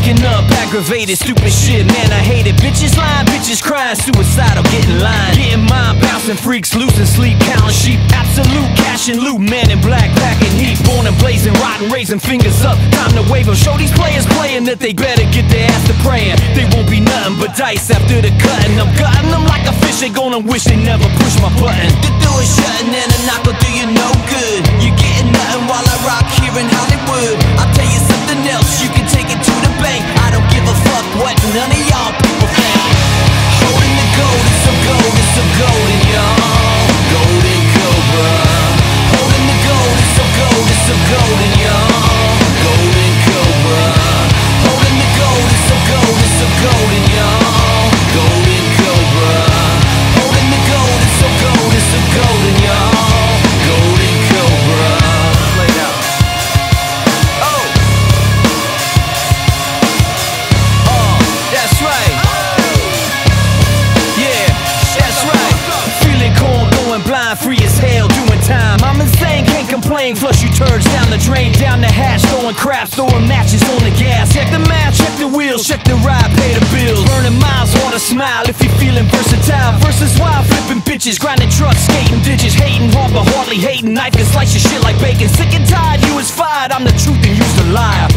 Waking up, aggravated, stupid shit, man, I hate it. Bitches lying, bitches crying, suicidal, getting lined. Getting mind bouncing, freaks losing sleep, counting sheep. Absolute cash and loot, man in black, packing heat. Born and blazing, rotten, raising fingers up. Time to wave them, show these players playing that they better get their ass to praying. They won't be nothing but dice after the cutting. I'm gutting them like a fish, they gonna wish they never push my button. The door is shutting and a knock will do you no good. You're getting nothing while I rock here in Hollywood. I'll tell you something else, you can take it to the bank. I don't give a fuck what none of y'all people think. Holding the gold, it's so gold, it's so golden, y'all. Golden Cobra. Holding the gold, it's so gold, it's so golden, y'all. Golden Cobra. Holding the gold, it's so gold, it's so golden, y'all. Golden Cobra. Holding the gold, it's so gold, it's so golden, y'all. Golden Cobra. Play it out. Oh. That's right. Yeah, that's right. Feeling cold, going blind, free as hell, doing time. I'm insane, can't complain. Flush you turds down the drain, down the hatch, throwing craps, throwing matches on the gas. Check the math, check the wheels, check the ride, pay the bills. Burning miles, wanna smile if you're feeling versatile. Versus wild, flipping bitches, grinding trucks, skating ditches, hating hard but hardly hating. Knife can slice your shit like bacon. Sick and tired, you was fired. I'm the truth and you's the liar.